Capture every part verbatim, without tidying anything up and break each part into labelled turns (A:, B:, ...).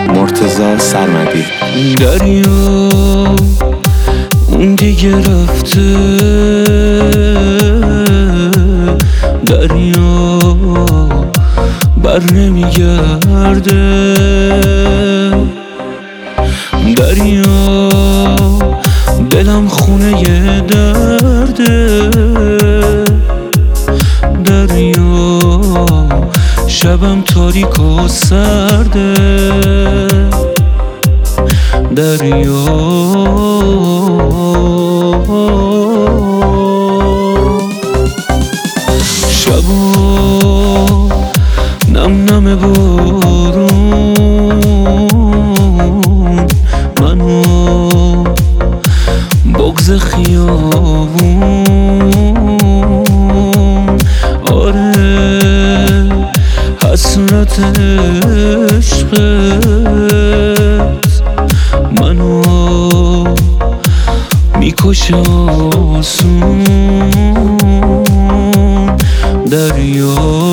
A: مرتضی سرمدی.
B: دریا اون دیگه رفته، دریا بر نمیگرده، دریا دلم خونه ی درده، دریا شبم تاریک و سرده، دریا شبا نم نم بارون منو بغض خیابون، آره حسرت عشقت منو میکشه آسون، دریا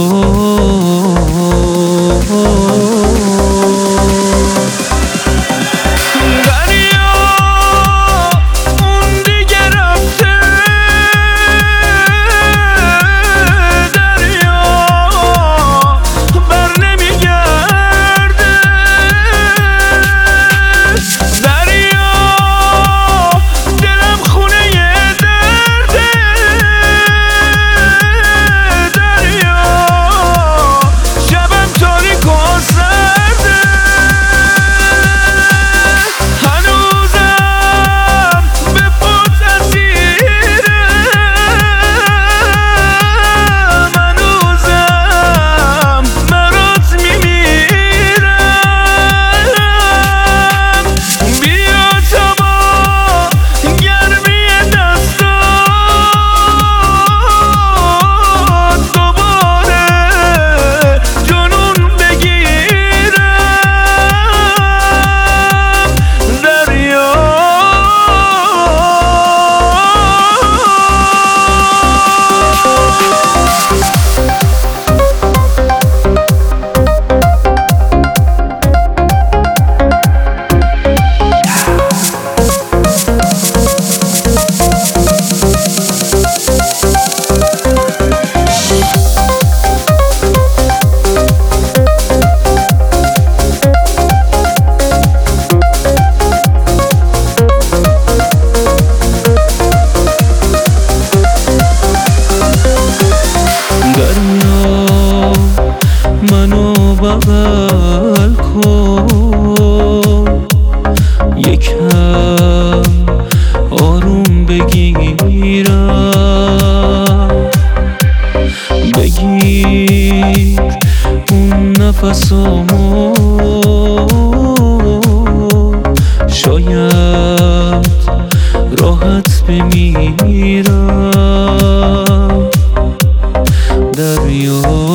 B: منو بغل کن، یکم آروم بگیرم، بگیر اون نفسامو، شاید راحت بمیرم، دریا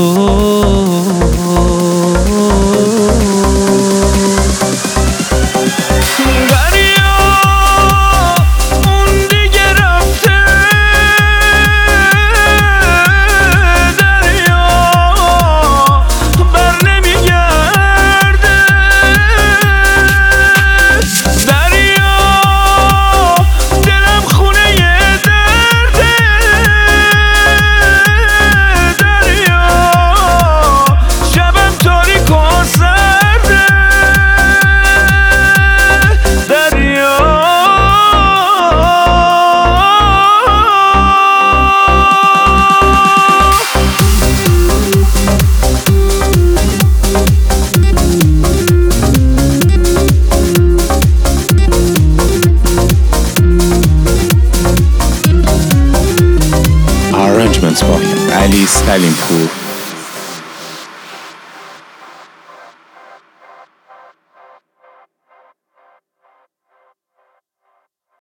A: با علی سلیمپور.